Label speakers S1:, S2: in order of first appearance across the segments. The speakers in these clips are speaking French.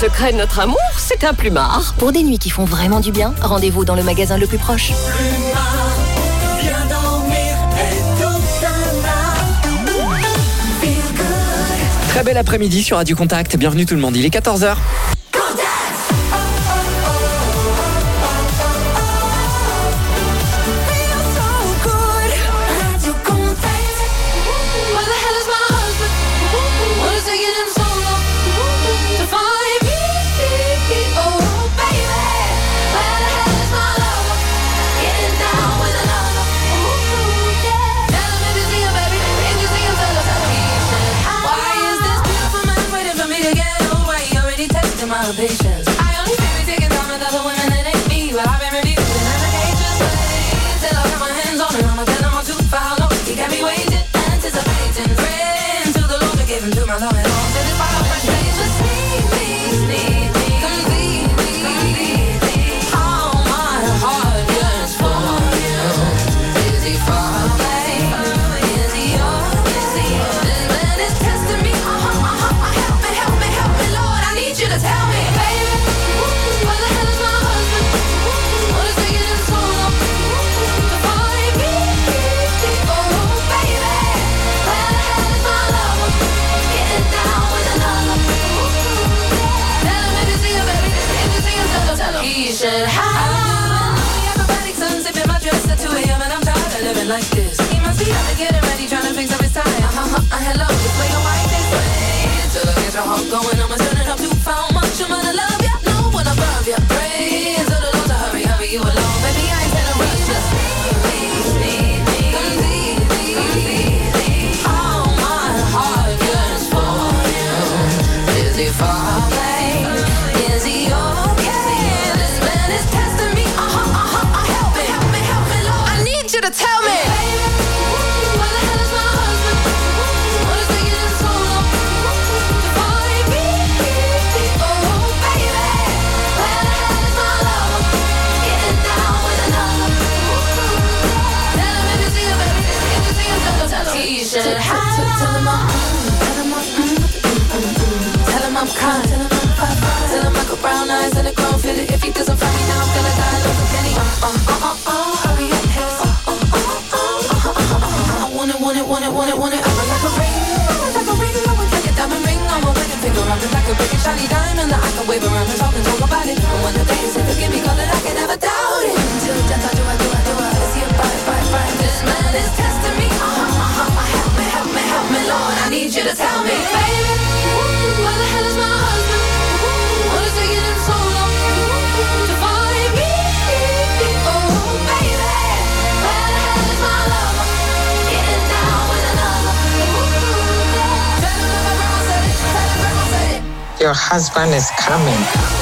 S1: secret de notre amour, c'est un plumard.
S2: Pour des nuits qui font vraiment du bien, rendez-vous dans le magasin le plus proche.
S3: Plumard, viens dormir et tout demain. Feel good.
S4: Très bel après-midi sur Radio Contact. Bienvenue tout le monde, il est 14h.
S5: My patience. I only feel we taking time with other women that ain't me, but I've been refusing and I can't just wait till I got my hands on him. I'ma tell him I'll do for how long. He got me waiting, anticipating, praying to the Lord to give him to my Lord and all. Said it's fire frustration, sneak me, complete me. All my heart yearns for you. Is he far away? Is he yours? This man is testing me. Help me, Lord, I need you to tell me. He should have everybody sipping my dress at 2 a.m. and I'm tired of living like this. He must be out there getting ready, trying to fix up his tie. Hello, this way or white this way. Till I get your heart going, I'ma turn it up to how much I'm gonna love ya. No one above ya. Praise to the Lord to hurry you along. Baby, I ain't gonna rush. Just need me, completely. All my heart yearns for you. Is he far away? Is he okay? To tell me, baby, where the hell is my husband? What is taking him so long to find me? Oh, baby, where the hell is my lover? Getting down with another. Tell him if you see him, baby. If you see him, tell him. He should have. Tell him I'm kind. Tell him I got brown eyes and a grown fit. If he doesn't find me now, I'm gonna die. Look at Kenny. Hurry up, hey. Want it, I'm like a ring, I would like a diamond ring on my wedding finger. I'm just like a big and shiny diamond that I can wave around and talk about it. And when the day is here, forgive me, call it, I can never doubt it. Until death, I do, I see it, bye. This man is testing me, help me, Lord, I need you to tell me, baby, where the hell is my husband? What is taking him so long to find me? Oh, baby, where the hell is my lover?
S6: Your husband is coming.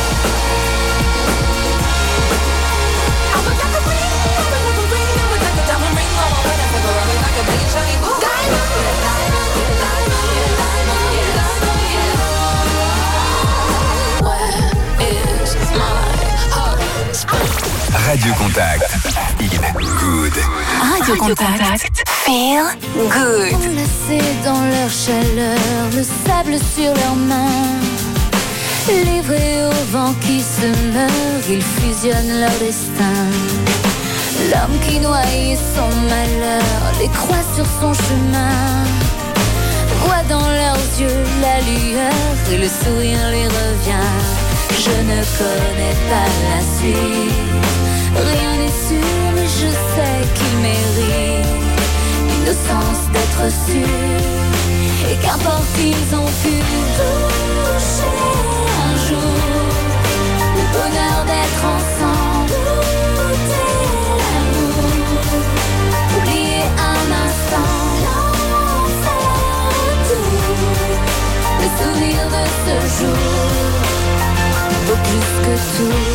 S7: Radio Contact. Feel good.
S2: Radio Contact. Feel good.
S8: Enlacés dans leur chaleur, le sable sur leurs mains. Livrés au vent qui se meurt, ils fusionnent leur destin. L'homme qui noie son malheur les croise sur son chemin. Voit dans leurs yeux la lueur et le sourire lui revient. Je ne connais pas la suite, rien n'est sûr, mais je sais qu'il mérite l'innocence d'être sûr. Et qu'importe ils ont pu toucher un jour le bonheur d'être ensemble, goûter l'amour, oublier un instant l'enfer tout. Le souvenir de ce jour vaut plus que tout.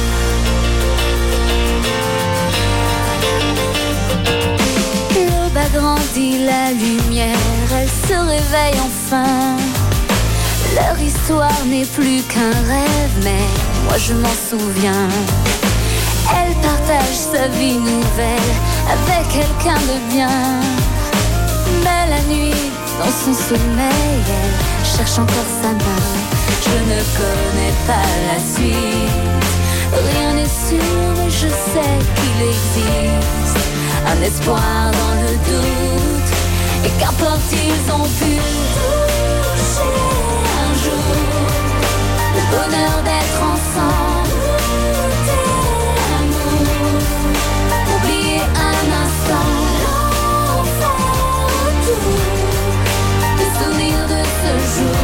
S8: L'aube agrandit la lumière, elle se réveille enfin. Leur histoire n'est plus qu'un rêve, mais moi je m'en souviens. Elle partage sa vie nouvelle avec quelqu'un de bien. Mais la nuit, dans son sommeil, elle cherche encore sa main. Je ne connais pas la suite. Rien n'est sûr, mais je sais qu'il existe un espoir dans le doute. Et qu'importe, ils ont pu toucher un jour le bonheur d'être ensemble, l'amour, oublier un instant l'enfer autour, les souvenirs de ce jour.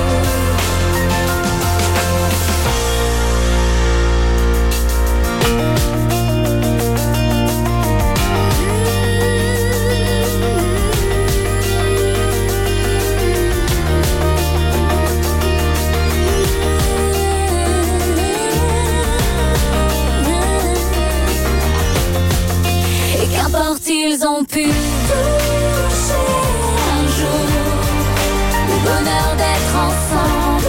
S8: Qu'importe, ils ont pu toucher un jour le bonheur d'être ensemble,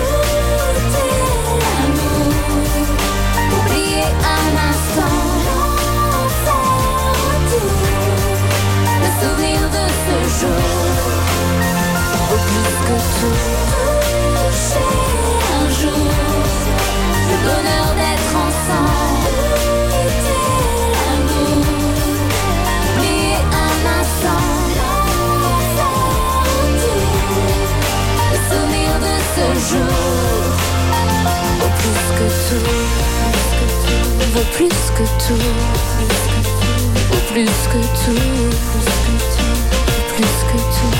S8: l'amour, oublier un instant l'enfer autour, le souvenir de ce jour. Au plus que tout, toucher un jour le bonheur d'être ensemble, ce jour. Au plus que tout, vaut plus que tout, au plus que tout, plus que tout.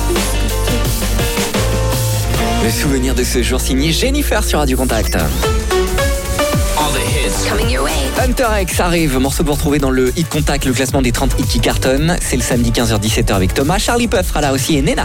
S4: Le souvenir de ce jour signé Jennifer sur Radio Contact.
S1: Coming your way.
S4: Hunter X arrive, morceau que vous retrouvez dans le Hit Contact, le classement des 30 hits qui cartonnent. C'est le samedi 15h-17h avec Thomas. Charlie Puth sera là aussi et Nena.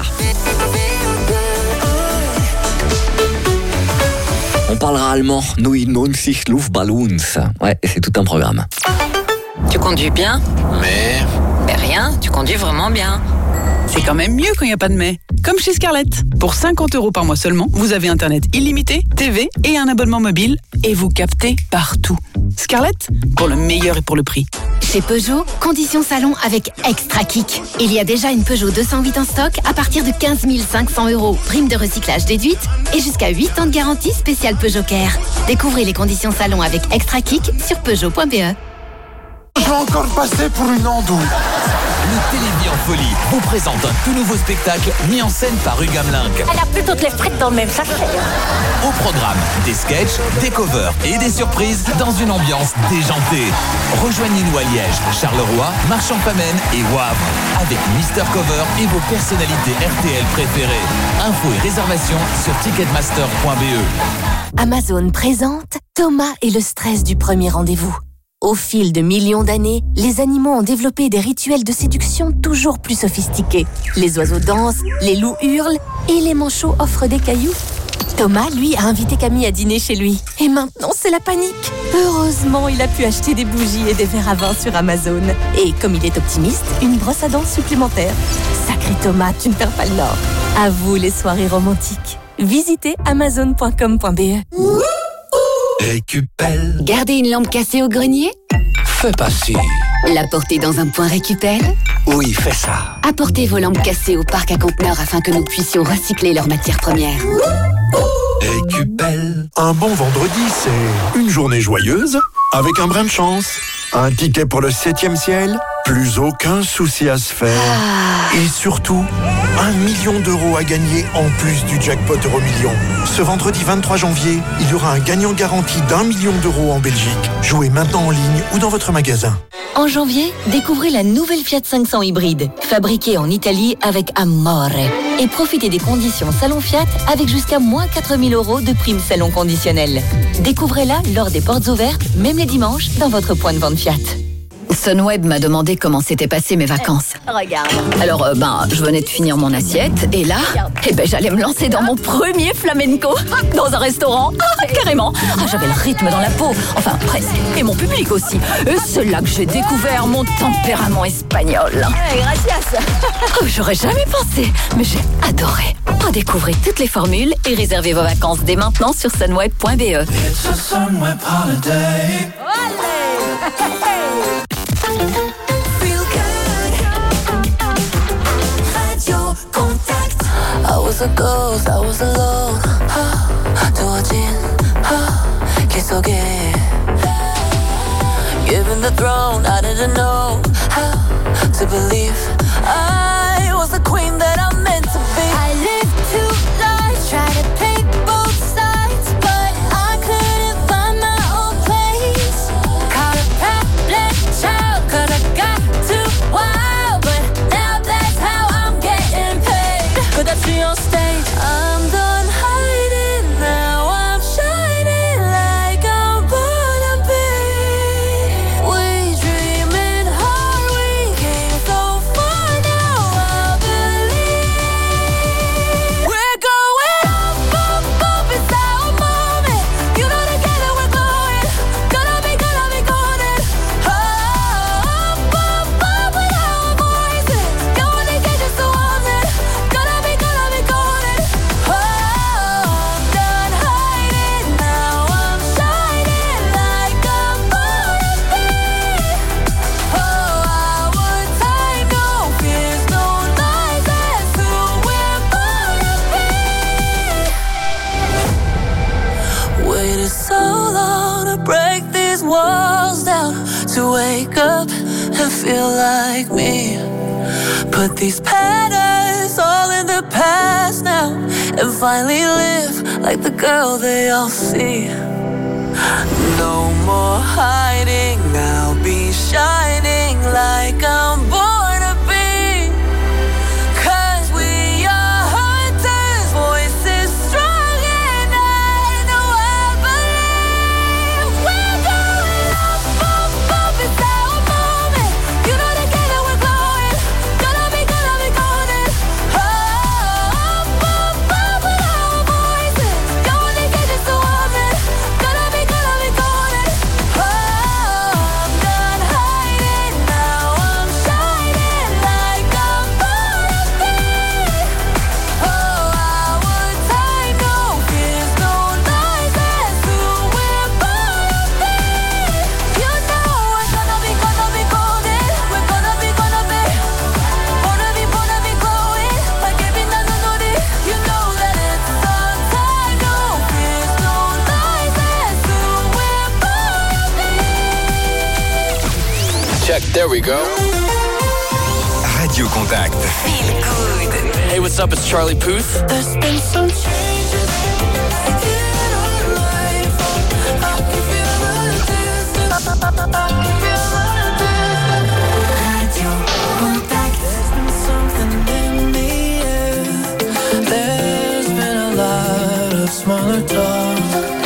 S4: On parlera allemand. 99 Luftballons. Ouais, c'est tout un programme.
S1: Tu conduis bien? Mais rien, tu conduis vraiment bien.
S9: C'est quand même mieux quand il n'y a pas de mais. Comme chez Scarlett. Pour 50 € par mois seulement, vous avez Internet illimité, TV et un abonnement mobile. Et vous captez partout. Scarlett, pour le meilleur et pour le prix.
S2: Chez Peugeot, conditions salon avec Extra Kick. Il y a déjà une Peugeot 208 en stock à partir de 15 500 €. Prime de recyclage déduite et jusqu'à 8 ans de garantie spéciale Peugeot Care. Découvrez les conditions salon avec Extra Kick sur Peugeot.be.
S10: Je vais encore passer pour une andouille.
S11: Le Télévis en folie vous présente un tout nouveau spectacle mis en scène par Hugues Hamelin.
S1: Elle a plus toutes les frites dans le même sachet.
S11: Au programme, des sketchs, des covers et des surprises dans une ambiance déjantée. Rejoignez-nous à Liège, Charleroi, Marchand-Famenne et Wavre avec Mister Cover et vos personnalités RTL préférées. Infos et réservations sur ticketmaster.be.
S2: Amazon présente Thomas et le stress du premier rendez-vous. Au fil de millions d'années, les animaux ont développé des rituels de séduction toujours plus sophistiqués. Les oiseaux dansent, les loups hurlent et les manchots offrent des cailloux. Thomas, lui, a invité Camille à dîner chez lui. Et maintenant, c'est la panique. Heureusement, il a pu acheter des bougies et des verres à vin sur Amazon. Et comme il est optimiste, une brosse à dents supplémentaire. Sacré Thomas, tu ne perds pas le nord. À vous les soirées romantiques. Visitez amazon.com.be.
S7: Récupelle.
S2: Gardez une lampe cassée au grenier?
S7: Fais pas ci.
S2: La porter dans un point récupère?
S7: Oui, fais ça.
S2: Apportez vos lampes cassées au parc à conteneurs afin que nous puissions recycler leurs matières premières.
S7: Récupelle.
S10: Un bon vendredi, c'est une journée joyeuse avec un brin de chance. Un ticket pour le 7e ciel, plus aucun souci à se faire. Et surtout, 1 million d'euros à gagner en plus du jackpot Euromillion. Ce vendredi 23 janvier, il y aura un gagnant garanti d'1 million d'euros en Belgique. Jouez maintenant en ligne ou dans votre magasin.
S2: En janvier, découvrez la nouvelle Fiat 500 hybride, fabriquée en Italie avec Amore. Et profitez des conditions Salon Fiat avec jusqu'à moins 4 000 € de prime salon conditionnelle. Découvrez-la lors des portes ouvertes, même les dimanches, dans votre point de vente Fiat.
S12: Sunweb m'a demandé comment s'étaient passées mes vacances.
S2: Regarde.
S12: Alors, je venais de finir mon assiette et là, j'allais me lancer dans mon premier flamenco dans un restaurant. Carrément. J'avais le rythme dans la peau. Enfin, presque. Et mon public aussi. Et c'est là que j'ai découvert mon tempérament espagnol.
S2: Hey, gracias.
S12: J'aurais jamais pensé, mais j'ai adoré. Redécouvrez toutes les formules et réservez vos vacances dès maintenant sur sunweb.be.
S3: It's a Sunweb holiday. Feel good. Radio Contact.
S8: I was a ghost, I was alone. 두어진
S5: forget. Given the throne, I didn't know how to believe I was the queen that I'm meant to be.
S8: I lived two lives, try to pick both sides, but I couldn't find my own place. Caught a problem child, cause I got too wild, but now that's how I'm getting paid.
S5: Could I see on stage?
S8: I'm done hiding, now I'm shining like I'm born to be. We dreaming hard, we came so far, now I believe.
S5: We're going up, up, up, it's our moment. You know together we're going. Gonna be golden. Up, up, up with our voices. You wanna get just so on it. Gonna be golden. Oh, I'm done hiding, now I'm shining like I'm born to be. Oh, our time, no fears, no lies, that's who we're born to be. Waited so long to break these walls down, to wake up and feel like me. Put these patterns all in the past now, and finally live like the girl they all see. No more hiding, I'll be shining like I'm born to be. 'Cause we are hunters, voices strong, and I know I believe. We're going up, up, it's our moment. You know together we're glowing. Gonna be golden. Oh, up, up with our voices. You only get just so often. Gonna be golden. Oh, I'm done hiding, now I'm shining like I'm born to be. Oh, our time, no fears, no lies, that's who we're born to be. You know we're gonna be golden. We're gonna be born to be glowing like every night I know it. You know that it's our time, no fears, no lies, that's who we're born to be.
S7: Check, there we go.
S11: Radio Contact.
S1: Feel good.
S7: Hey, what's up? It's Charlie Puth.
S5: There's been some changes in our life. I can feel the distance. Radio Contact. There's been something in the air. There's been a lot of smaller talk.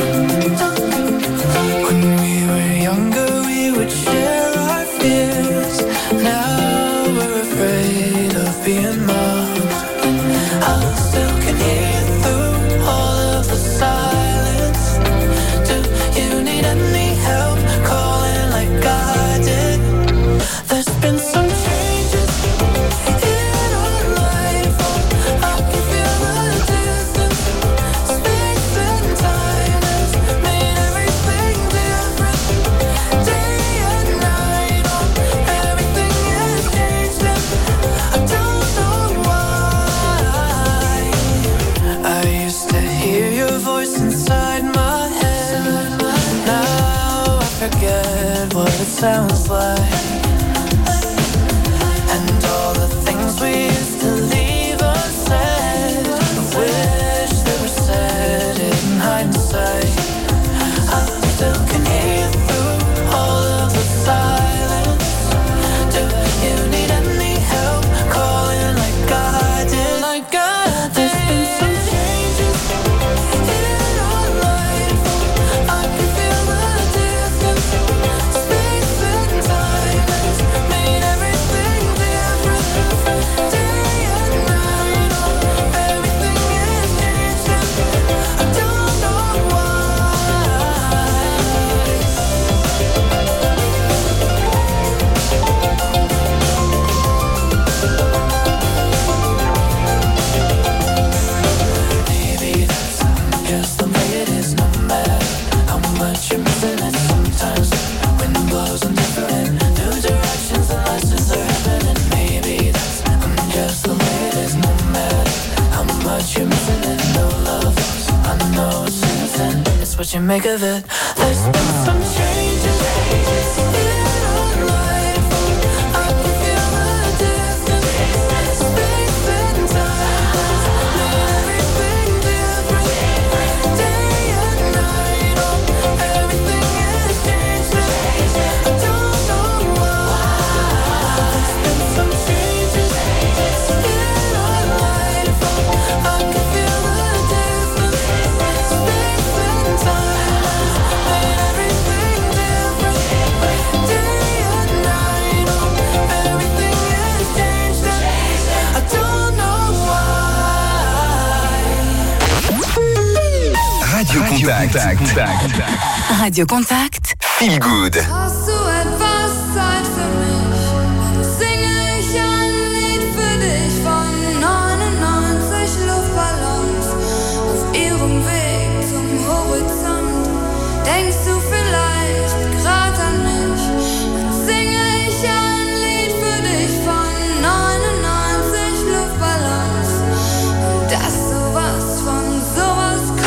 S5: When we were younger, we would share our fears. Now we're afraid of being mocked. I still can hear through all of the silence. Do you need any help calling like I did? There's been some changes in our life. I can feel the distance. Space and time has made everything different. Day and night, everything has changed, and I don't know why. I used to hear your voice inside my head. Now I forget what it sounds like. And all the things we used to leave unsaid, I wish they were said in hindsight. I still can hear through all of the silence. Do you need any help calling like I did? Like I did. There's been some changes in our life. I can feel the distance. Space and time
S3: what you make of it. There's been some changes in our life. I can feel the difference. Space and time made everything different. Day and night, oh, everything has changed. I don't know why. There's been some changes in our life. I can feel the difference. Space and time made everything different. Day and night, oh, everything has changed. I don't know why.
S11: Radio Contact.
S13: Radio Contact.
S11: Feel good.
S5: Hast du etwas Zeit für mich? Singe ich ein Lied für dich von 99 Luftballons auf ihrem Weg zum Horizont. Denkst du vielleicht grad an mich? Dann singe ich ein Lied für dich von 99 Luftballons und dass sowas von sowas kommt.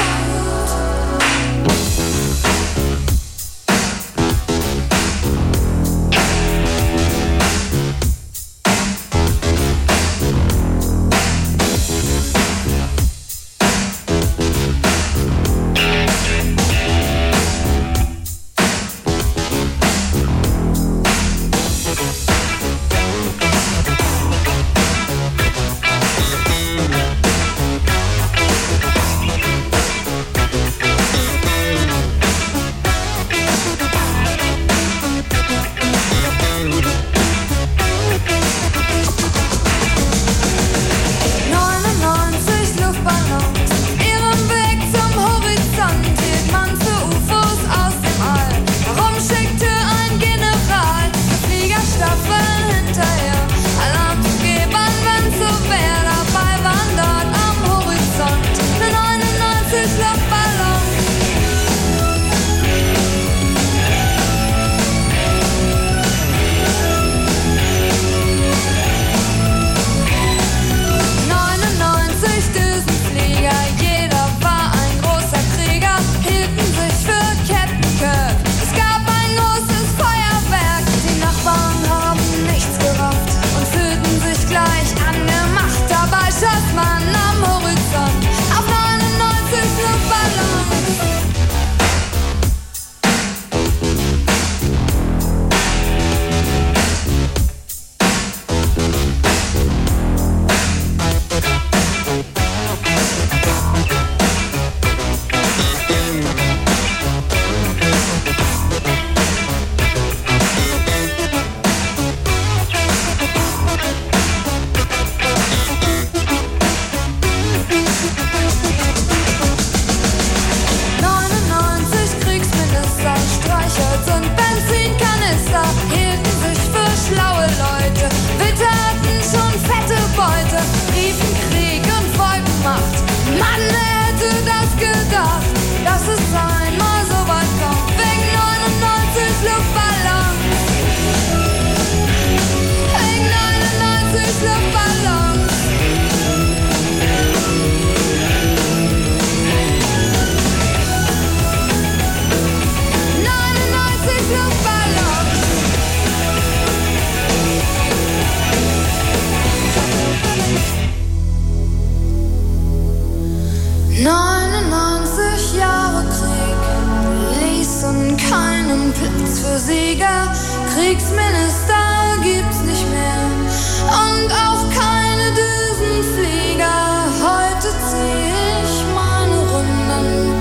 S14: Kriegsminister gibt's nicht mehr und auch keine Düsenflieger. Heute zieh ich meine Runden,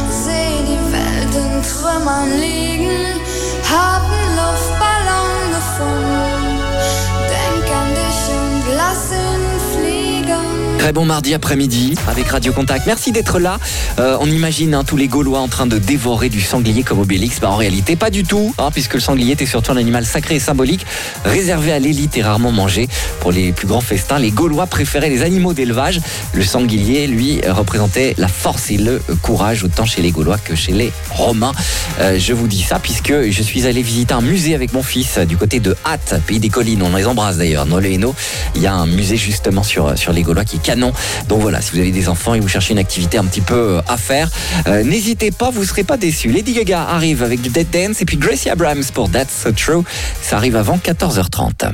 S14: seh die Welt in Trümmern liegen, hab 'n Luftballon gefunden, denk an dich und lass ihn fliegen.
S4: Très bon mardi après-midi avec Radio Contact. Merci d'être là. On imagine tous les Gaulois en train de dévorer du sanglier comme Obélix. En réalité, pas du tout, puisque le sanglier était surtout un animal sacré et symbolique, réservé à l'élite et rarement mangé. Pour les plus grands festins, les Gaulois préféraient les animaux d'élevage. Le sanglier, lui, représentait la force et le courage, autant chez les Gaulois que chez les Romains. Je vous dis ça puisque je suis allé visiter un musée avec mon fils du côté de Hatt, pays des collines. On les embrasse d'ailleurs, Nolé et No. Il y a un musée justement sur les Gaulois qui est canon. Donc voilà, si vous avez des enfants et vous cherchez une activité un petit peu à faire, n'hésitez pas, vous ne serez pas déçus. Lady Gaga arrive avec du Dead Dance et puis Gracie Abrams pour That's So True. Ça arrive avant 14h30.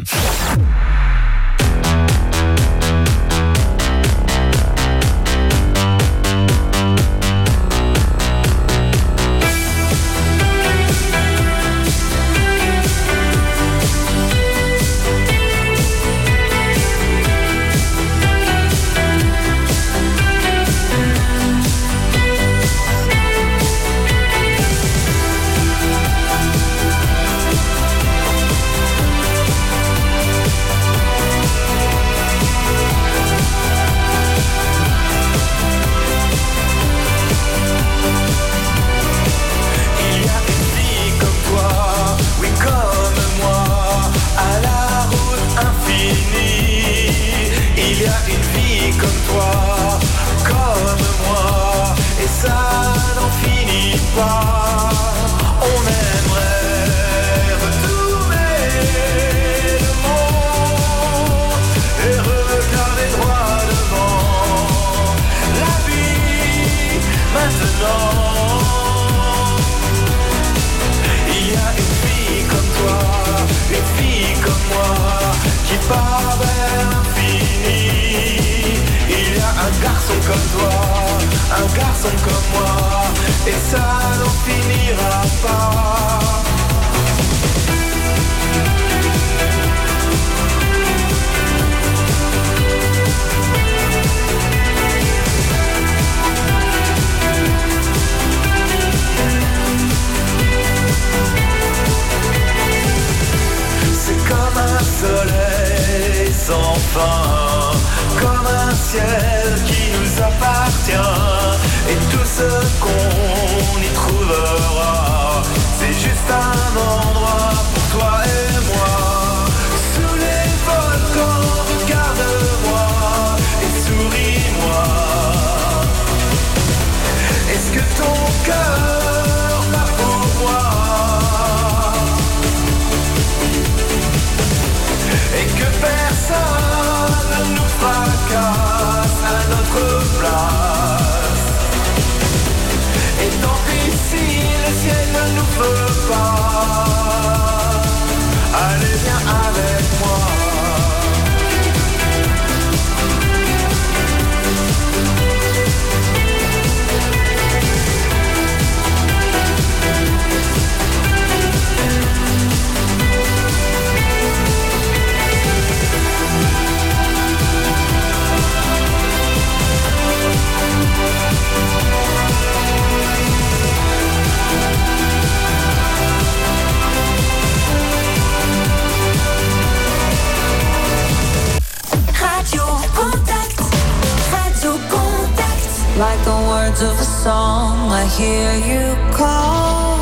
S3: Like the words of a song, I hear you call.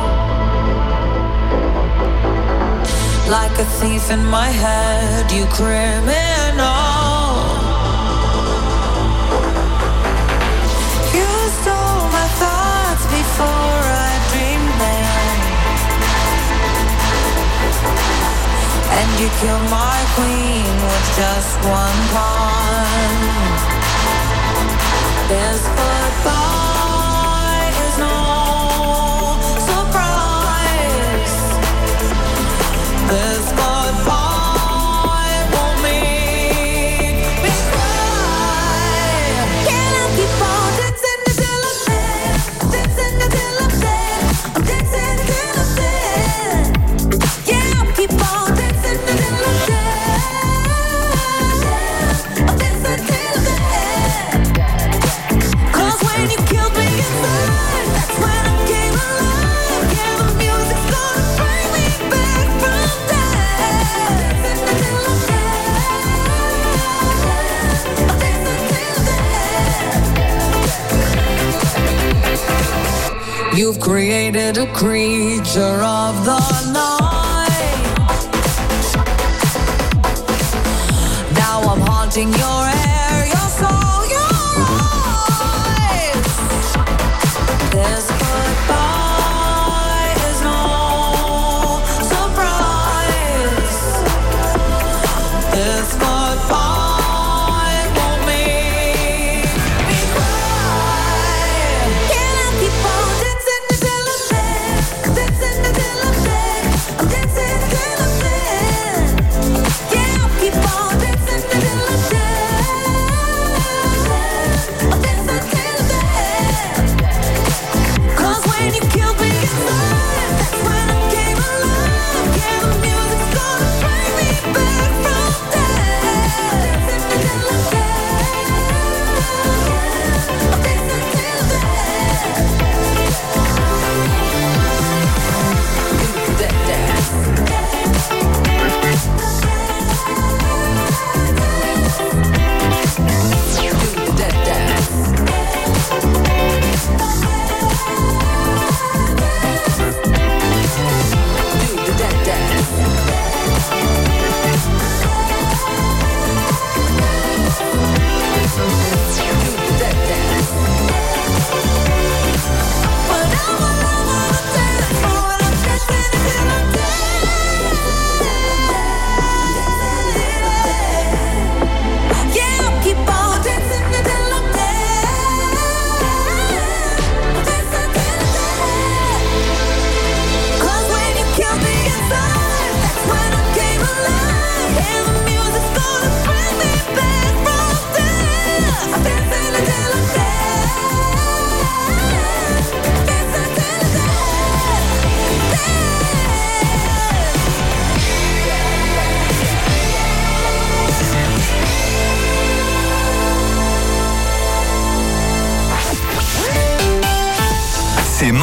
S3: Like a thief in my head, you criminal. You stole my thoughts before I dreamed them, and you killed my queen with just one pawn. This goodbye is no surprise. This goodbye won't make me cry. Can I keep on dancing until I'm dead? Dancing until I'm dead. I'm dancing until I'm dead. Yeah, I'll keep on dancing until I'm dead. I'm dancing until I'm dead. When you killed me inside, that's when I came alive. Yeah, the music's gonna bring me back from death. Until I'm dead, until I'm dead. You've created a creature of the night. Now I'm haunting your air, your soul, your this goodbye is no surprise. This goodbye won't make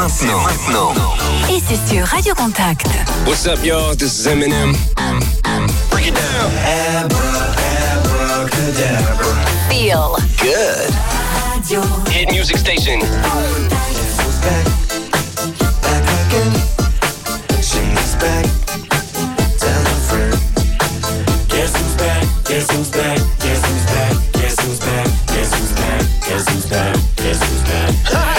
S11: maintenant.
S13: Et c'est sur Radio Contact.
S15: What's up, y'all? This is Eminem. Break it down.
S13: Feel
S11: Good.
S13: Radio
S15: Hit music station.
S3: She's back. Tell a friend. Guess who's back? Guess who's back? Guess who's back? Guess who's back? Guess who's back? Guess who's back? Guess who's back?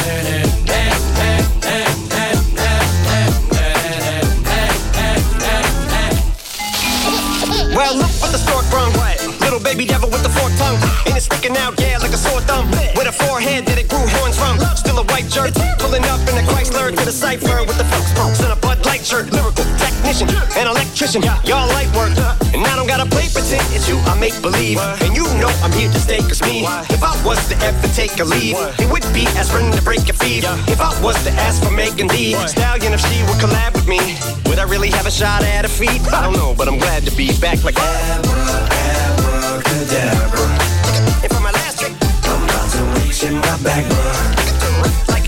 S16: Well, look what the stork brung. Little baby devil with the forked tongue. And it's sticking out, yeah, like a sore thumb. With a forehead that it grew horns from. Still a white jerk. Pulling up in a Chrysler to the cipher with the folks and a Bud Light shirt. Lyrical technician, an electrician. Y'all light work. And I don't gotta play pretend. It's you I make believe. And you know I'm here to stay, cause me. If I was to ever take a leave, it would be as friend to break a feed. If I was to ask for Megan Thee Stallion, if she would collab with me, would I really have a shot at a feat? I don't know, but I'm glad to be back like abracadabra. And for my last trick, I'm about to reach in my back, like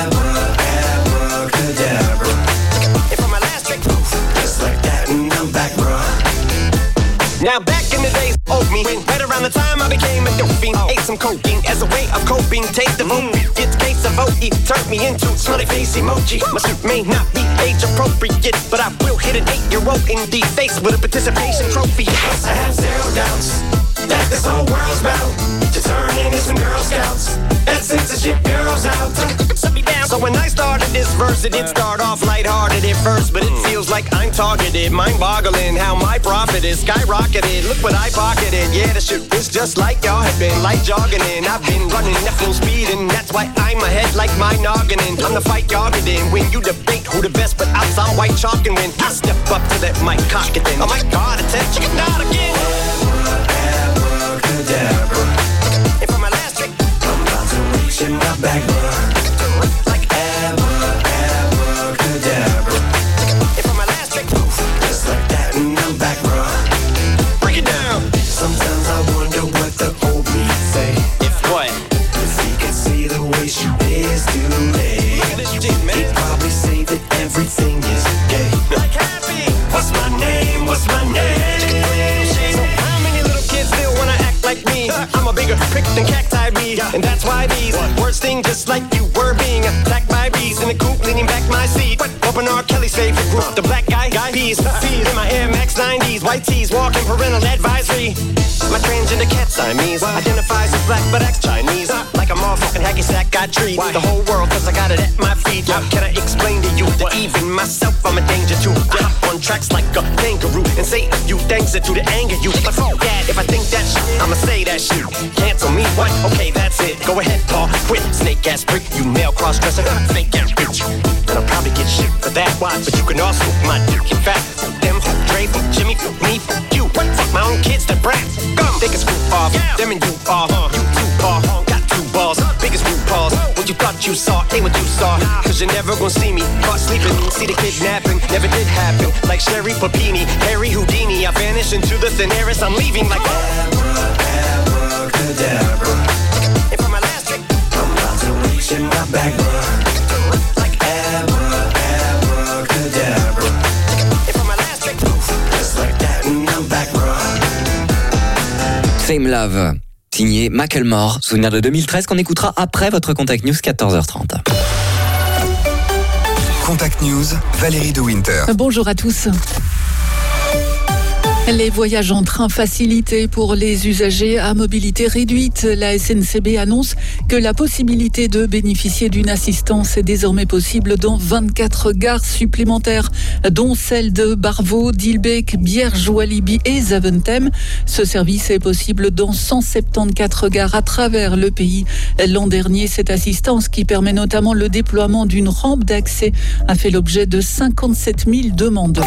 S16: abracadabra. And for my last trick, just like that, and I'm back, bro. Now back in the days, old me, right around the time I became a dope fiend, ate some cocaine as a way of coping. Take the vote, get the case of OE, turned me into smiley face emoji. My suit may not be age appropriate, but I will hit an 8-year-old in the face with a participation trophy. Plus I have zero doubts that this whole world's bound to turn into some Girl Scouts. That censorship girls out. Set me down. So when I started this verse, it did start off lighthearted at first, but it feels like I'm targeted. Mind-boggling how my profit is skyrocketed. Look what I pocketed. Yeah, the shit is just like y'all have been, like jogging in. I've been running at full speed, and that's why I'm ahead like my noggin. I'm the fight y'all get in. When you debate who the best, but I'm white chalk, and when I step up to that mic, cock it then. Oh my God, attention, not again. Abracadabra. And for my last trick, I'm about to reach in my back, like abracadabra. And for my last trick, just like that, and I'm back, bro. Break it down. Sometimes I wonder what the old me say. If what? If he could see the way she is today, look at this shit, man. He'd probably say that everything is gay. Like happy. What's my name? What's my name? So how many little kids still wanna act like me? I'm a bigger prick than cacti bee, and that's why these words sting just like you were being attacked by bees in the coop, leaning back my seat. Open R. Kelly's favorite group, the black guy peas. In my Air Max 90s, white tees, walking parental advisory. My transgender cat Siamese identifies as black but acts Chinese. Like a motherfucking hacky sack, I treat the whole world cause I got it at my feet. Can I explain to you that even myself I'm a danger to? I hop on tracks like a kangaroo and say a few things that to the anger you. But fuck that, if I think that shit, I'ma say that shit. Cancel me, what? Okay, that's it. Go ahead, Paul, quit. Snake ass prick, you male cross-dresser, fake ass bitch. And I'll probably get shit for that, why? But you can also my dick, in fact. Them, Dre, Jimmy, me, you. What? Fuck my own kids, the brats. Come, they can screw off. Them and you are, you two are. Got two balls, biggest root balls. What you thought you saw, ain't what you saw. Cause you're never gonna see me caught sleeping. See the kidnapping, never did happen. Like Sherry Papini, Harry Houdini. I vanish into the thin air as I'm leaving like abracadabra. And for my last trick, I'm about to reach in my back, like abracadabra. And for my last trick, just like that, and I'm back, bro.
S4: Same Love, signé Macklemore, souvenir de 2013 qu'on écoutera après votre Contact News 14h30.
S11: Contact News, Valérie de Winter.
S17: Bonjour à tous. Les voyages en train facilités pour les usagers à mobilité réduite. La SNCB annonce que la possibilité de bénéficier d'une assistance est désormais possible dans 24 gares supplémentaires, dont celles de Barvaux, Dilbeek, Bierge, Walibi et Zaventem. Ce service est possible dans 174 gares à travers le pays. L'an dernier, cette assistance, qui permet notamment le déploiement d'une rampe d'accès, a fait l'objet de 57 000 demandes.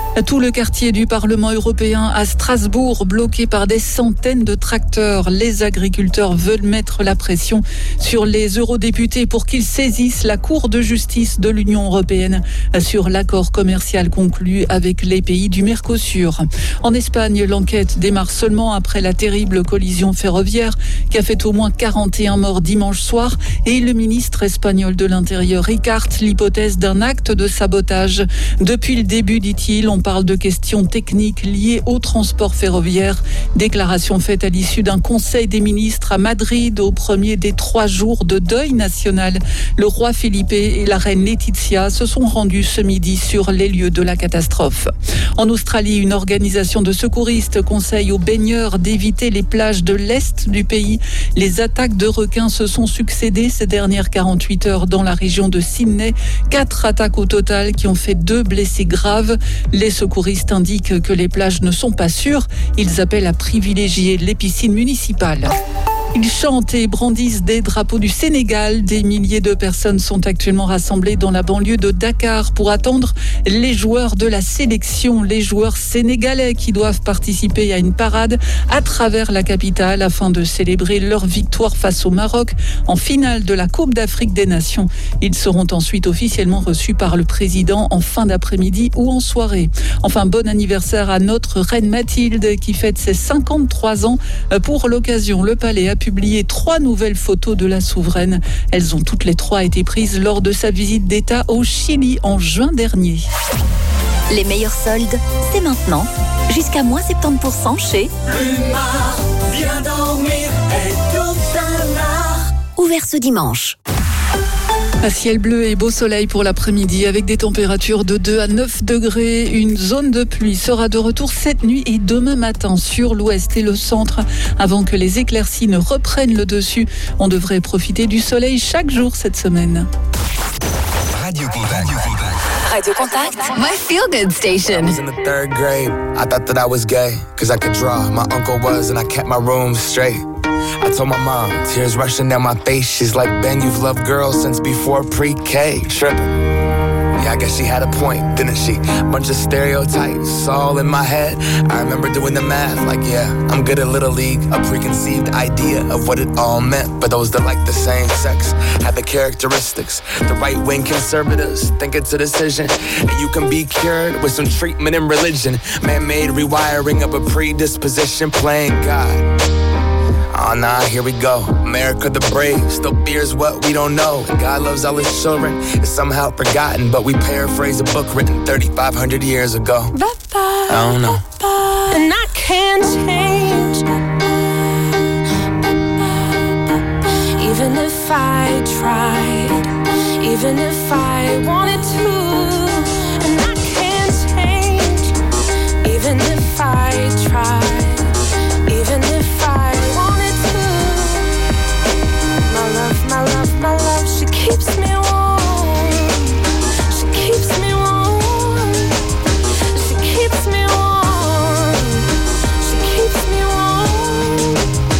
S17: Tout le quartier du Parlement européen à Strasbourg bloqué par des centaines de tracteurs. Les agriculteurs veulent mettre la pression sur les eurodéputés pour qu'ils saisissent la Cour de justice de l'Union européenne sur l'accord commercial conclu avec les pays du Mercosur. En Espagne, l'enquête démarre seulement après la terrible collision ferroviaire qui a fait au moins 41 morts dimanche soir et le ministre espagnol de l'Intérieur écarte l'hypothèse d'un acte de sabotage. Depuis le début, dit-il, on parle de questions techniques liées au transport ferroviaire. Déclaration faite à l'issue d'un conseil des ministres à Madrid au premier des 3 jours de deuil national. Le roi Felipe et la reine Laetitia se sont rendus ce midi sur les lieux de la catastrophe. En Australie, une organisation de secouristes conseille aux baigneurs d'éviter les plages de l'est du pays. Les attaques de requins se sont succédées ces dernières 48 heures dans la région de Sydney. 4 attaques au total qui ont fait 2 blessés graves. Les secouristes indiquent que les plages ne sont pas sûres. Ils appellent à privilégier les piscines municipales. Ils chantent et brandissent des drapeaux du Sénégal. Des milliers de personnes sont actuellement rassemblées dans la banlieue de Dakar pour attendre les joueurs de la sélection, les joueurs sénégalais qui doivent participer à une parade à travers la capitale afin de célébrer leur victoire face au Maroc en finale de la Coupe d'Afrique des Nations. Ils seront ensuite officiellement reçus par le président en fin d'après-midi ou en soirée. Enfin, bon anniversaire à notre reine Mathilde qui fête ses 53 ans. Pour l'occasion, le palais a publié 3 nouvelles photos de la souveraine. Elles ont toutes les 3 été prises lors de sa visite d'État au Chili en juin dernier.
S2: Les meilleurs soldes, c'est maintenant. Jusqu'à moins 70% chez
S3: Plumard, viens dormir et tout un art.
S2: Ouvert ce dimanche.
S17: Un ciel bleu et beau soleil pour l'après-midi avec des températures de 2 à 9 degrés. Une zone de pluie sera de retour cette nuit et demain matin sur l'ouest et le centre. Avant que les éclaircies ne reprennent le dessus, on devrait profiter du soleil chaque jour cette semaine.
S11: Radio Contact.
S13: Radio Contact, my feel-good station.
S15: I was in the 3rd grade. I thought that I was gay, cause I could draw. My uncle was, and I kept my room straight. I told my mom, tears rushing down my face. She's like, Ben, you've loved girls since before pre-K. Tripping. Yeah, I guess she had a point, didn't she? Bunch of stereotypes all in my head. I remember doing the math, like, yeah, I'm good at Little League. A preconceived idea of what it all meant. But those that like the same sex have the characteristics. The right-wing conservatives think it's a decision. And you can be cured with some treatment in religion. Man-made rewiring of a predisposition, playing God. Oh nah, here we go. America the brave still fears what we don't know. God loves all his children. It's somehow forgotten, but we paraphrase a book written 3,500 years ago. I don't know.
S3: And I can't change. Even if I tried, even if I wanted to. And I can't change. Even if I tried, even if I wanted to. My love, she keeps me warm. She keeps me warm. She keeps me warm. She keeps me warm.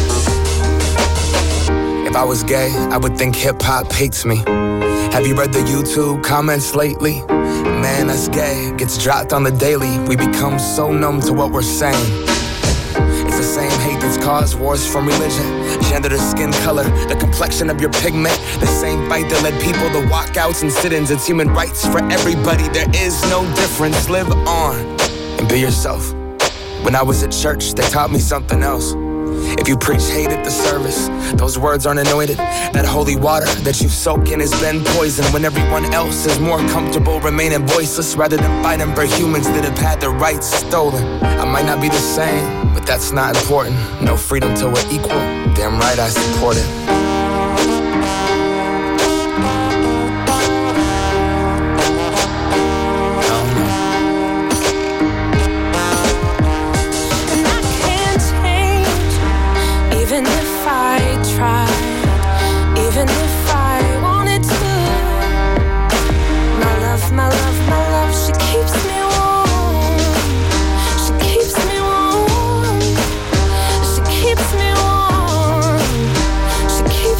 S15: If I was gay, I would think hip-hop hates me. Have you read the YouTube comments lately? Man, that's gay. Gets dropped on the daily. We become so numb to what we're saying. It's the same hate that's caused wars from religion. Gender to skin color, the complexion of your pigment. The same fight that led people to walkouts and sit-ins. It's human rights for everybody. There is no difference. Live on and be yourself. When I was at church, they taught me something else. If you preach hate at the service, those words aren't anointed. That holy water that you soak in has been poisoned. When everyone else is more comfortable remaining voiceless rather than fighting for humans that have had their rights stolen. I might not be the same, but that's not important. No freedom till we're equal. Damn right I support it.
S3: Even if I tried, even if I wanted to. My love, she keeps me warm. She keeps me warm. She keeps me warm. She keeps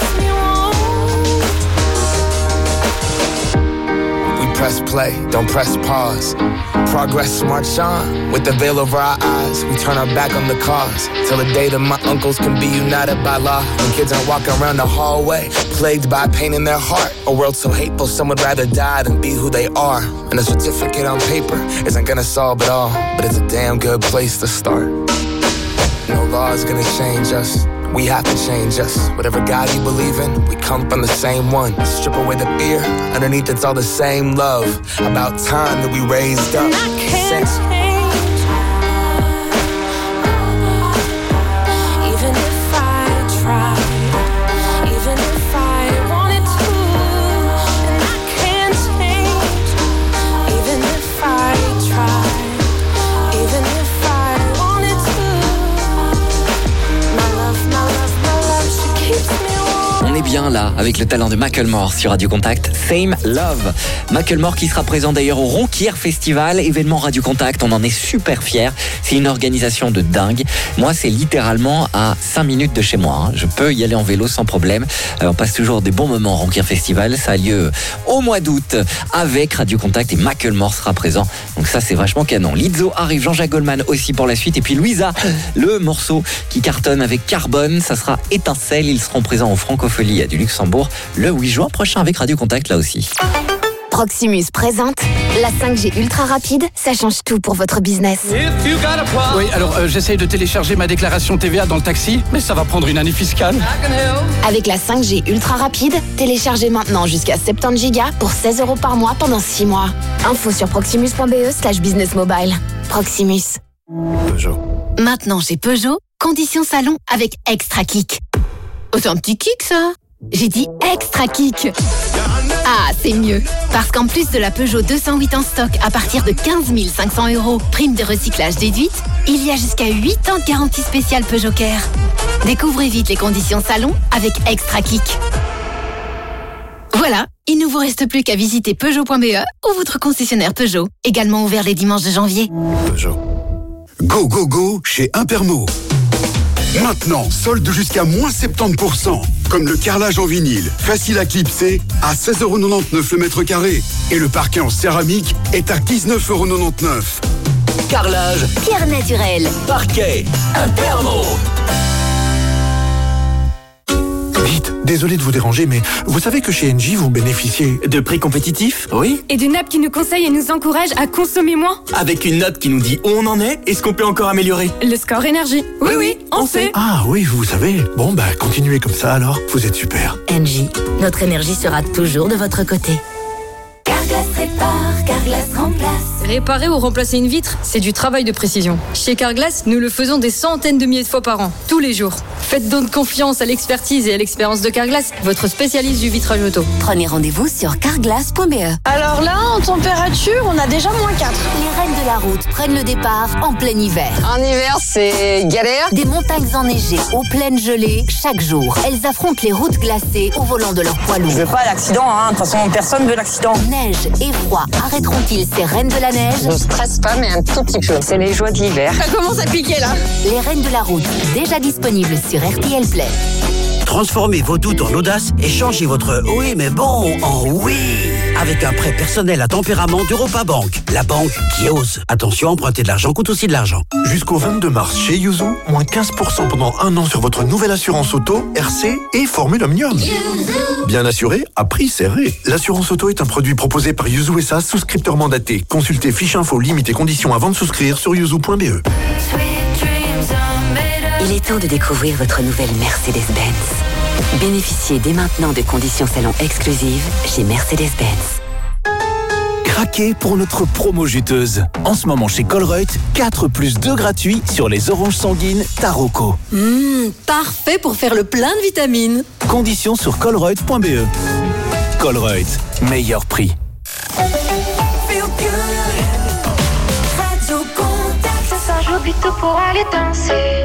S15: play, don't press pause. Progress march on, with the veil over our eyes. We turn our back on the cause, till the day that my uncles can be united by law. When kids aren't walking around the hallway, plagued by pain in their heart. A world so hateful, some would rather die than be who they are. And a certificate on paper isn't gonna solve it all, but it's a damn good place to start. No law is gonna change us. We have to change us. Whatever God you believe in, we come from the same one. Strip away the fear, underneath it's all the same love. About time that we raised up.
S3: Even if I tried, even if I wanted to, and I can't change. Even if I tried, even if I wanted to, my love, she keeps me warm.
S4: On est bien là avec le talent de Macklemore sur Radio Contact, Same Love. Macklemore qui sera présent d'ailleurs au Ronquière Festival, événement Radio Contact, on en est super fiers. C'est une organisation de dingue. Moi, c'est littéralement à 5 minutes de chez moi. Hein. Je peux y aller en vélo sans problème. On passe toujours des bons moments au Ronquière Festival. Ça a lieu au mois d'août avec Radio Contact et Macklemore sera présent. Donc ça, c'est vachement canon. Lizzo arrive, Jean-Jacques Goldman aussi pour la suite. Et puis Louisa, le morceau qui cartonne avec Carbone, ça sera Étincelle. Ils seront présents au Francophonie du Luxembourg le 8 juin prochain avec Radio Contact là aussi.
S2: Proximus présente la 5G ultra rapide, ça change tout pour votre business.
S18: Oui, alors j'essaye de télécharger ma déclaration TVA dans le taxi, mais ça va prendre une année fiscale.
S2: Avec la 5G ultra rapide, téléchargez maintenant jusqu'à 70 Go pour 16 € par mois pendant 6 mois. Info sur proximus.be/business mobile. Proximus.
S10: Peugeot.
S2: Maintenant chez Peugeot, conditions salon avec Extra Kick. Oh, c'est un petit kick ça. J'ai dit Extra Kick. Ah, c'est mieux. Parce qu'en plus de la Peugeot 208 en stock à partir de 15 500 €, prime de recyclage déduite, il y a jusqu'à 8 ans de garantie spéciale Peugeot Care. Découvrez vite les conditions salon avec Extra Kick. Voilà, il ne vous reste plus qu'à visiter Peugeot.be ou votre concessionnaire Peugeot, également ouvert les dimanches de janvier.
S10: Peugeot. Go, go, go chez Impermo. Maintenant, solde jusqu'à moins 70%. Comme le carrelage en vinyle, facile à clipser, à 16,99 € le mètre carré. Et le parquet en céramique est à 19,99 €.
S11: Carrelage,
S2: Pierre naturelle,
S11: parquet, Impermo.
S10: Vite, désolé de vous déranger, mais vous savez que chez Engie, vous bénéficiez
S19: de prix compétitifs, oui.
S20: Et d'une app qui nous conseille et nous encourage à consommer moins.
S19: Avec une note qui nous dit où on en est et ce qu'on peut encore améliorer.
S20: Le score énergie. Oui, on sait.
S10: Ah oui, vous savez. Bon, bah continuez comme ça alors, vous êtes super.
S2: Engie, notre énergie sera toujours de votre côté.
S8: Carglass répare, Carglass remplace.
S20: Réparer ou remplacer une vitre, c'est du travail de précision. Chez Carglass, nous le faisons des centaines de milliers de fois par an, tous les jours. Faites donc confiance à l'expertise et à l'expérience de Carglass, votre spécialiste du vitrage auto.
S2: Prenez rendez-vous sur carglass.be.
S20: Alors là, en température, on a déjà -4.
S2: Les reines de la route prennent le départ en plein hiver.
S1: En hiver, c'est galère.
S2: Des montagnes enneigées aux plaines gelées, chaque jour, elles affrontent les routes glacées au volant de leur poids lourd.
S1: Je veux pas l'accident, hein. De toute façon, personne veut l'accident.
S2: Neige et froid, arrêteront-ils ces reines de la neige?
S1: Je stresse pas, mais un tout petit peu. C'est les joies de l'hiver.
S20: Ça commence à piquer là.
S2: Les reines de la route, déjà disponibles sur RTL Play.
S21: Transformez vos doutes en audace et changez votre oui mais bon en oui. Avec un prêt personnel à tempérament d'Europa Bank. La banque qui ose. Attention, emprunter de l'argent coûte aussi de l'argent.
S10: Jusqu'au 22 mars chez Yuzu, moins 15% pendant 1 an sur votre nouvelle assurance auto, RC et Formule Omnium. Bien assuré, à prix serré. L'assurance auto est un produit proposé par Yuzu SA, souscripteur mandaté. Consultez fiche info, limite et conditions avant de souscrire sur yuzu.be.
S2: Il est temps de découvrir votre nouvelle Mercedes-Benz. Bénéficiez dès maintenant de conditions salon exclusives chez Mercedes-Benz.
S11: Craquez pour notre promo juteuse. En ce moment chez Colruyt, 4+2 gratuits sur les oranges sanguines Taroko.
S20: Parfait pour faire le plein de vitamines.
S11: Conditions sur colruyt.be. Colruyt, meilleur prix.
S3: J'oublie tout pour aller danser.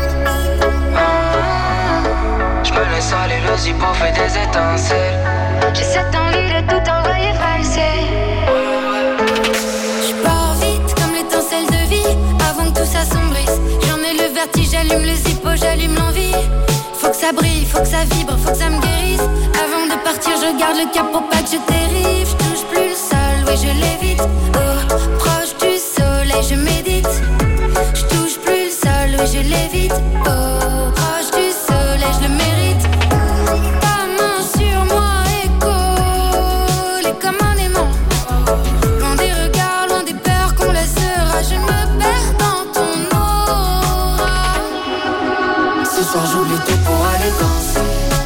S22: Je me laisse aller, le zippo fait des étincelles.
S3: J'ai cette envie de tout envoyer valser. Je pars vite comme l'étincelle de vie. Avant que tout s'assombrisse, j'en ai le vertige, j'allume le zippo, j'allume l'envie. Faut que ça brille, faut que ça vibre, faut que ça me guérisse. Avant de partir, je garde le cap pour pas que je dérive. Je touche plus le sol.
S8: oui je l'évite. Oh, proche du soleil, je médite. Je touche plus le sol, oui je l'évite. Oh, proche du soleil, je le mérite. Ta main sur moi et collée comme un aimant. Loin des regards, loin des peurs qu'on laissera. Je me perds dans ton aura.
S22: Ce soir j'oublie tout pour aller danser.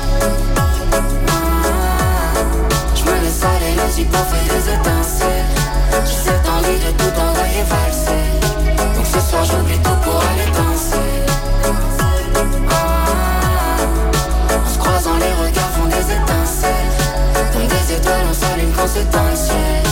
S22: Je me laisse aller, les yeux pour faire des étincelles. J'ai cette envie de tout envoyer valser. Donc ce soir j'oublie tout pour aller danser. En se croisant les regards font des étincelles. Comme des étoiles on s'allume quand c'est dans le ciel.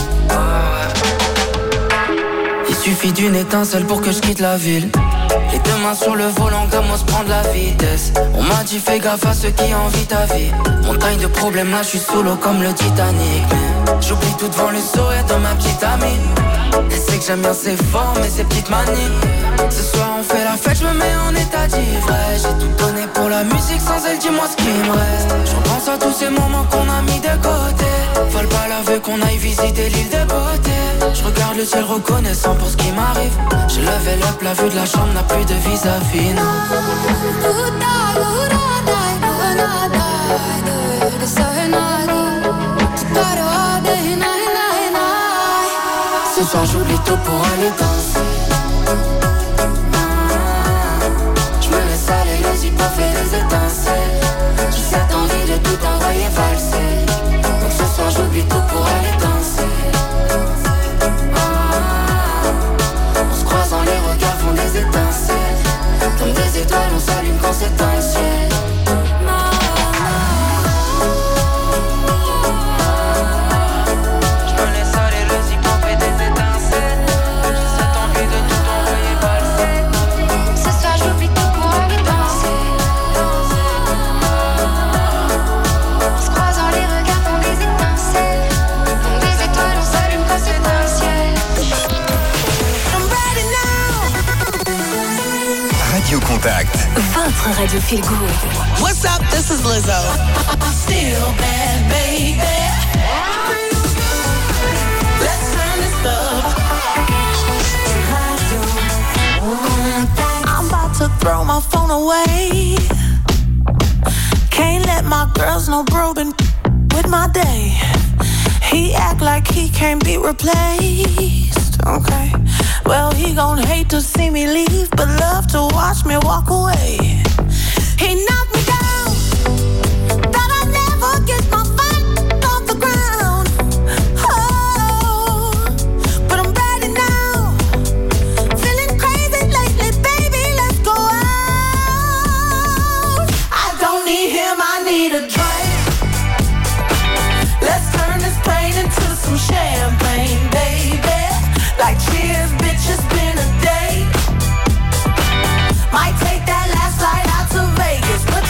S22: Il suffit d'une étincelle pour que je quitte la ville. Les deux mains sur le volant comme on se prend de la vitesse. On m'a dit fais gaffe à ceux qui envient ta vie. Montagne de problèmes là je suis sous l'eau comme le Titanic. J'oublie tout devant le sourire de ma petite amie. Elle sait que j'aime bien ses formes et ses petites manies. Ce soir on fait la fête, je me mets en état d'ivresse. J'ai tout donné pour la musique, sans elle dis-moi ce qu'il me reste. Je repense à tous ces moments qu'on a mis de côté. Faut pas l'avouer qu'on aille visiter l'île de beauté. Je regarde le ciel reconnaissant pour ce qui m'arrive. J'ai levé up, la vue de la chambre n'a plus de vis-à-vis, non. Ce soir j'oublie tout pour aller danser. Je me laisse aller, les yeux pour faire des étincelles. J'ai cette envie de tout envoyer valser. Donc ce soir j'oublie tout pour aller danser. En se croisant les regards font des étincelles. Comme des étoiles on s'allume quand c'est dans le ciel.
S11: Contact.
S2: Votre radio feel good.
S6: What's up? This is Lizzo. I'm still bad, baby. Let's turn this up. I'm about to throw my phone away. Can't let my girls know bro been with my day. He act like he can't be replaced. Okay. Well, he gon' hate to see me leave, but love to watch me walk away. He knocked me down, thought I'd never get my feet off the ground. Oh, but I'm ready now, feeling crazy lately, baby, let's go out. I don't need him, I need a drink. Let's turn this pain into some champagne, baby. Like cheers, bitch, it's been a day. Might take that last flight out to Vegas.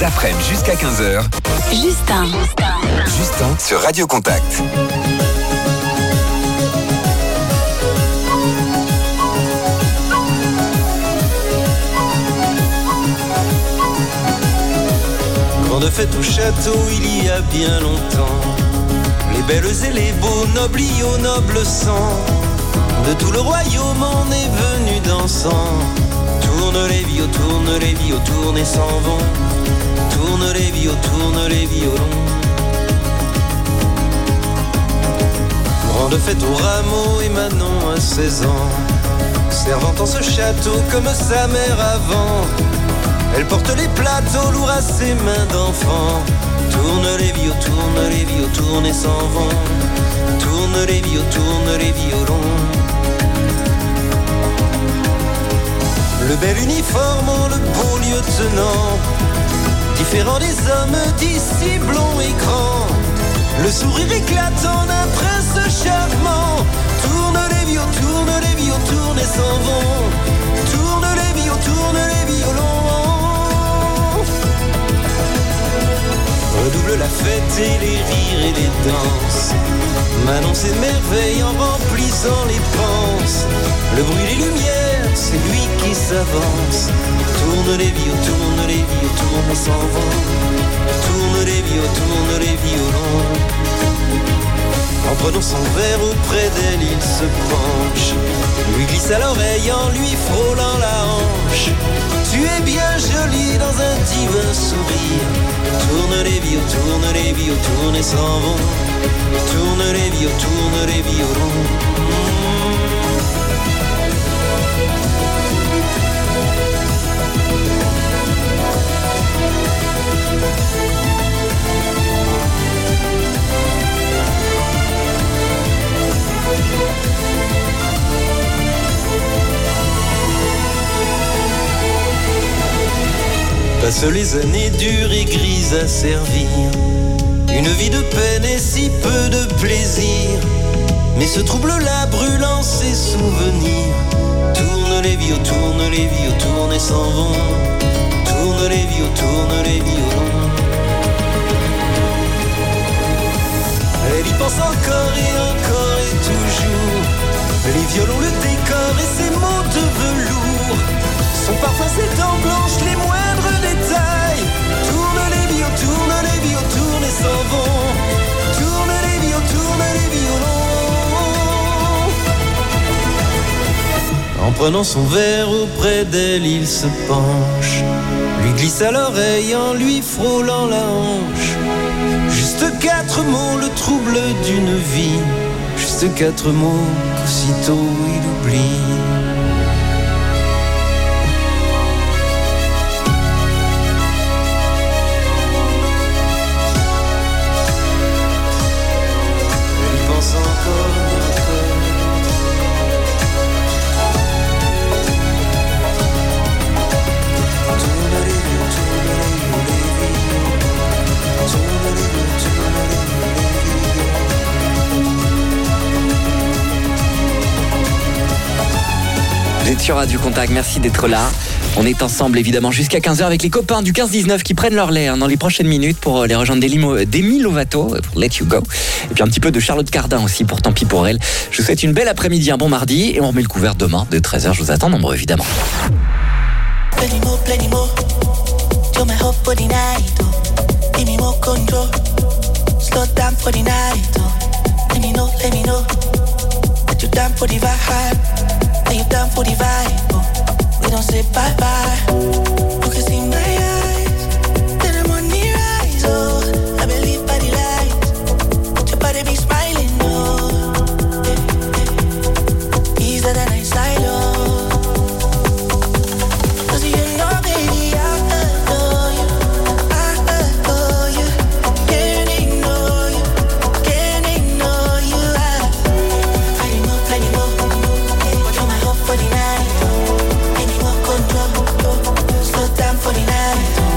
S9: Les après-midi jusqu'à 15h.
S13: Justin.
S9: Justin sur Radio Contact.
S12: Grande fête au château il y a bien longtemps. Les belles et les beaux, nobles y au noble sang. De tout le royaume on est venu dansant. Tourne les vios, tourne et s'en vont. Tourne les vios, tourne les violons. Grande fête au rameau et Manon à 16 ans. Servant en ce château comme sa mère avant. Elle porte les plateaux lourds à ses mains d'enfant. Tourne les vios, tourne et s'en vont. Tourne les vios, tourne les violons. Le bel uniforme, le beau lieutenant, différent des hommes d'ici blonds et grands. Le sourire éclatant d'un prince charmant. Tourne les vios, tourne et s'en vont. Tourne les vios, tourne les violons. Redouble la fête et les rires et les danses. Manon s'émerveille en remplissant les panses. Le bruit, les lumières, c'est lui qui s'avance. Tourne les vios, tourne et s'en vont. Tourne les vios, tourne les violons. En prenant son verre auprès d'elle, il se penche. Lui glisse à l'oreille en lui frôlant la hanche. Tu es bien jolie dans un divin sourire. Tourne les vios, tourne et s'en vont. Tourne les vios, tourne les violons. Passent les années dures et grises à servir. Une vie de peine et si peu de plaisir. Mais ce trouble-là brûlant ses souvenirs. Tourne les vios, tourne et s'en vont. Tourne les vios, tourne les violons. Elle y pense encore et toujours. Les violons, le décor et ses mots de velours. Son parfum, ses dents blanches, les moindres détails. Tourne les vios, tourne et s'en vont. Tourne les vios, tourne les violons. En prenant son verre auprès d'elle, il se penche. Lui glisse à l'oreille en lui frôlant la hanche. Juste 4 mots, le trouble d'une vie. Juste 4 mots qu'aussitôt il oublie.
S4: Vous êtes sur Radio Contact, merci d'être là. On est ensemble évidemment jusqu'à 15h avec les copains du 15-19 qui prennent leur lait dans les prochaines minutes pour les rejoindre Demi Lovato pour Let You Go. Et puis un petit peu de Charlotte Cardin aussi pour Tant pis pour elle. Je vous souhaite une belle après-midi, un bon mardi et on remet le couvert demain de 13h. Je vous attends nombreux évidemment.
S6: Plenty more. You're my hope for the night. Give me more control. Slow down for the night. Let me know. That you down for the vibe. Are you down for the vibe? We don't say bye-bye. You can see my eyes. Then I'm on the rise. Oh, I believe by the light. Your body be smiling. Oh, easier than I silo. For the night, any more control, slow down for the night.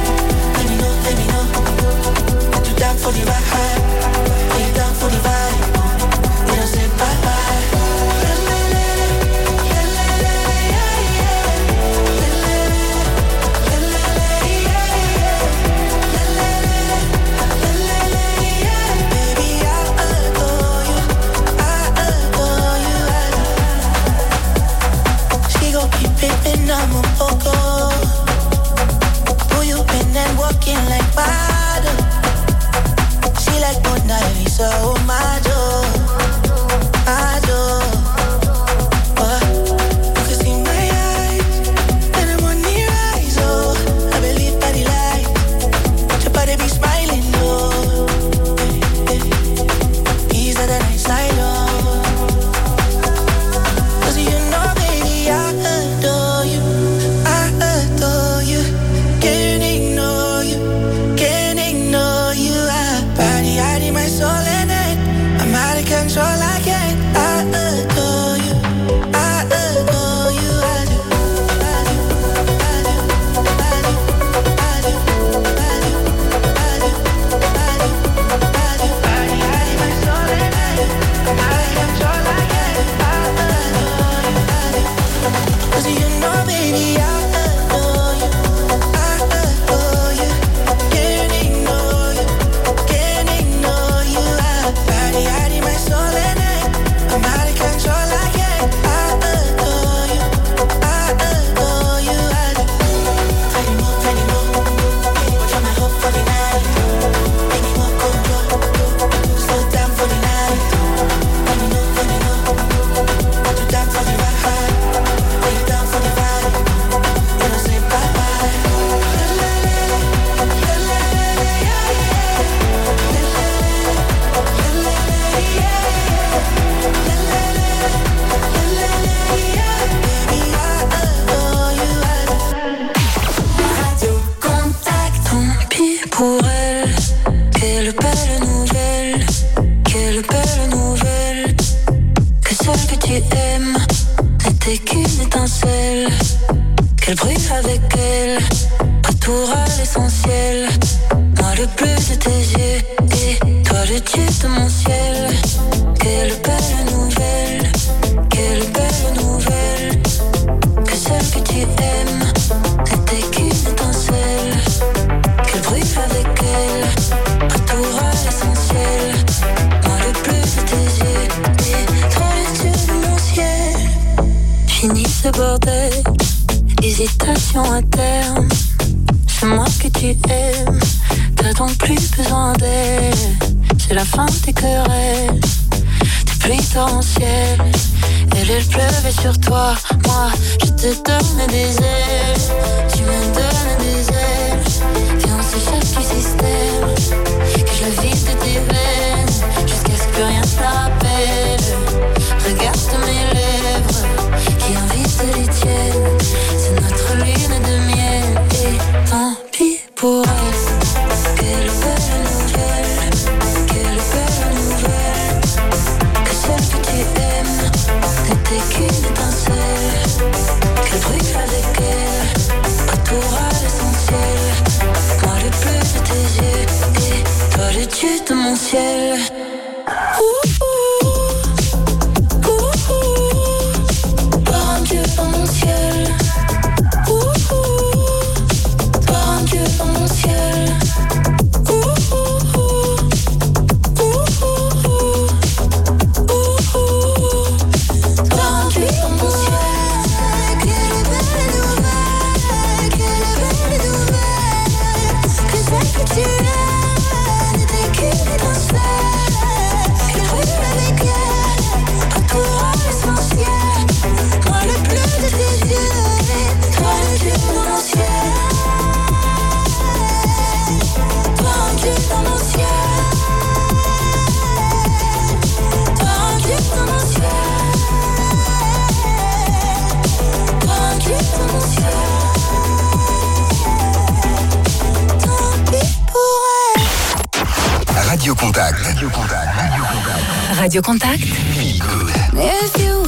S6: aimes n'était qu'une étincelle. Quel bruit avec elle, retour à l'essentiel. Moi le bleu de tes yeux et toi le dieu de mon ciel. Quelle belle nouvelle, quelle belle nouvelle. Que celle que tu aimes n'était qu'une étincelle. Quel bruit avec elle, retour à l'essentiel. Moi le bleu de tes yeux et toi le dieu de mon ciel. Fini ce bordel, hésitation à terme. C'est moi que tu aimes, t'as donc plus besoin d'elle. C'est la fin des querelles, des pluies torrentielles. Elle pleuvait sur toi, moi je te donne des ailes. Tu me donnes des ailes, viens on s'échappe du système. Que je le vide de tes veines, jusqu'à ce que rien ne te rappelle. Regarde mes lèvres, qui invitent les tiennes. C'est notre lune de miel, et tant pis pour elle. Quelle belle nouvelle, quelle belle nouvelle. Que celle que tu aimes n'était qu'une étincelle. Quel bruit avec elle, retour à l'essentiel. Moi le bleu de tes yeux, et toi le dieu de mon ciel. Par un dieu dans mon ciel. Par un dieu dans mon ciel. Par un dieu dans mon ciel. Quelle belle nouvelle, quelle belle nouvelle. Que celle que tu aimes n'était qu'une étincelle. Quel bruit avec elle, retour à l'essentiel. Moi le bleu de tes yeux, toi le dieu dans mon ciel. Toi un dieu dans mon ciel. Toi un dieu dans mon ciel. Toi un dieu dans mon ciel. Tant pis pour elle.
S9: Radio Contact.
S13: Radio Contact.
S6: If you